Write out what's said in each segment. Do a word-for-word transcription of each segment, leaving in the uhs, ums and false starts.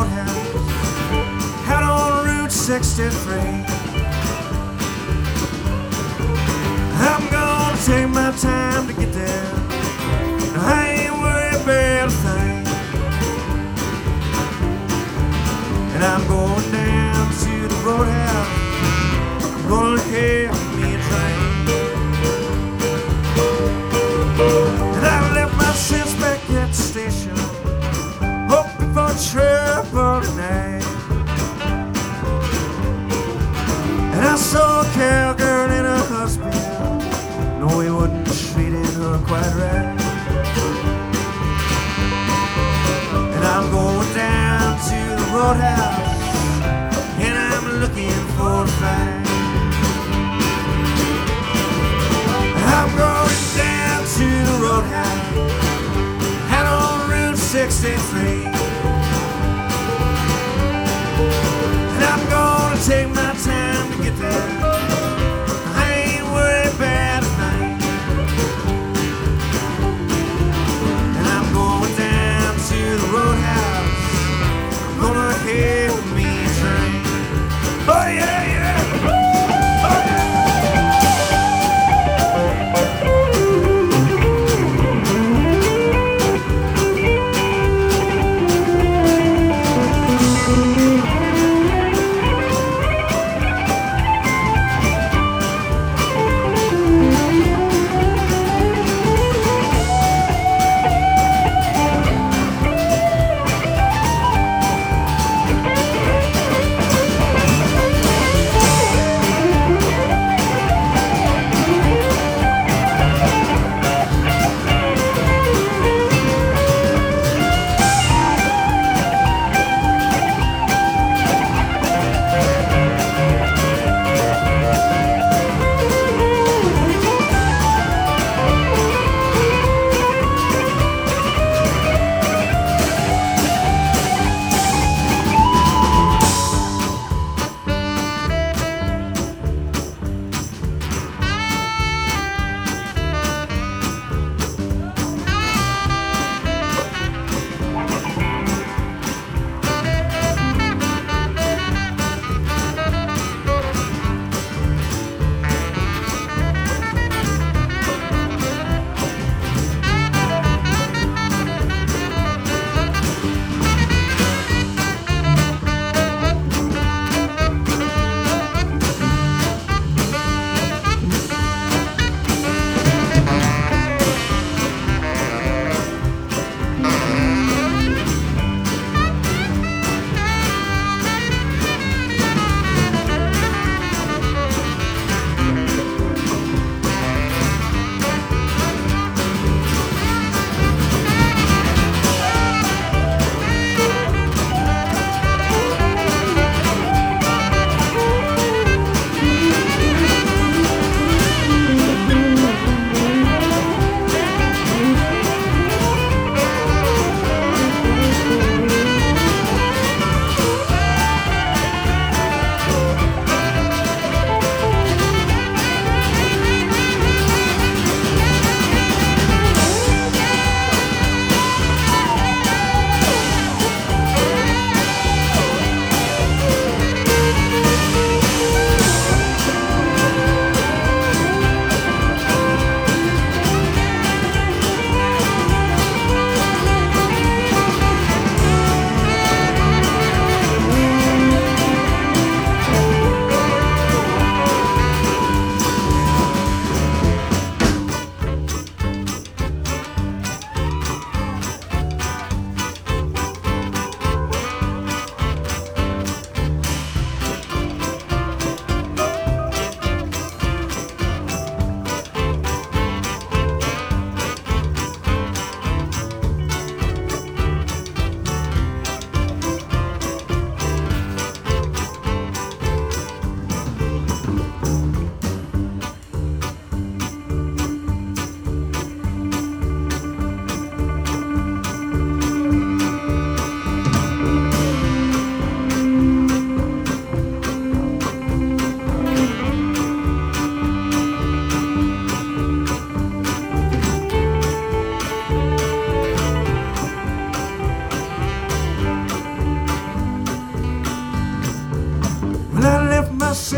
roadhouse out on Route sixty-three. I'm gonna take my time to get there. I ain't worried about a thing. And I'm going down to the roadhouse. I'm gonna hail me a train. And I left my sense back at the station, hoping for trouble tonight. And I saw a cowgirl and her husband. No, he wasn't treating her quite right. And I'm going down to the roadhouse, and I'm looking for a fight. I'm going down to the roadhouse out on Route sixty-three. And I'm gonna take my time to get there. I ain't worried about a thing. And I'm going down to the roadhouse. I'm gonna hail me a train. Oh yeah, yeah. Oh yeah.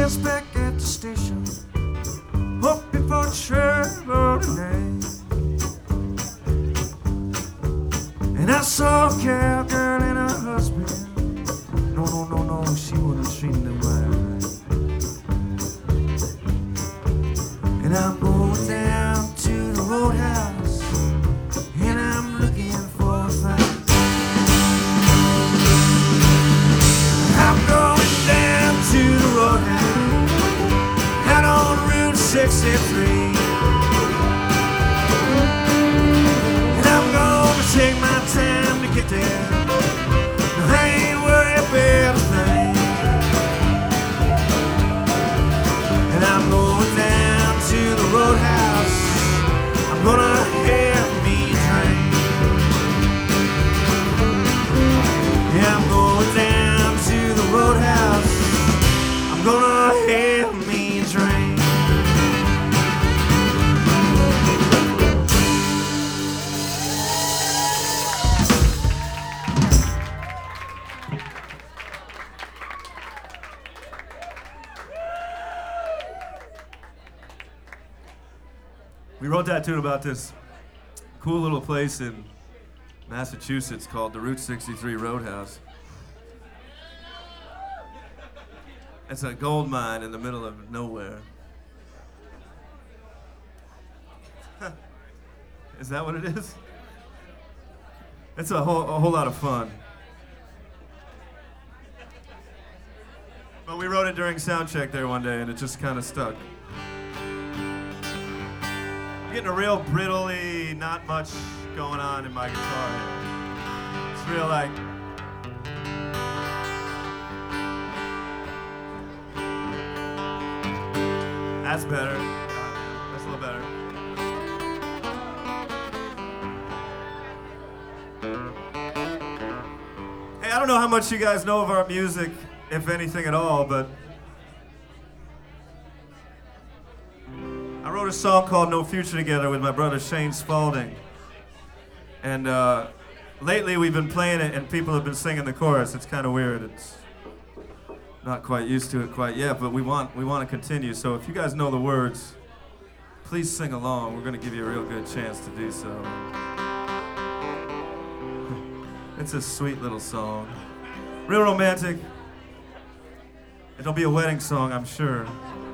just back at the station, hoping for trouble tonight. And I saw a cowgirl and her husband. No, no, no, no, she wasn't treating them right. And I'm going down to the roadhouse, and I'm looking for a fight. I'm going down to the roadhouse, out on Route sixty-three. And I'm gonna take my time to get there. No, I ain't worried about a thing. And I'm going down to the roadhouse, I'm gonna have me a drink. Yeah, I'm going down to the roadhouse, I'm gonna have me a drink. We wrote that tune about this cool little place in Massachusetts called the Route sixty-three Roadhouse. It's a gold mine in the middle of nowhere. Is that what it is? It's a whole, a whole lot of fun. But we wrote it during sound check there one day and it just kind of stuck. I'm getting a real brittly, not much going on in my guitar here. It's real like... That's better. That's a little better. Hey, I don't know how much you guys know of our music, if anything at all, but I wrote a song called No Future Together with my brother Shane Spalding. And uh, lately we've been playing it and people have been singing the chorus. It's kind of weird. It's not quite used to it quite yet, but we want we want to continue. So if you guys know the words, please sing along. We're going to give you a real good chance to do so. It's a sweet little song. Real romantic. It'll be a wedding song, I'm sure.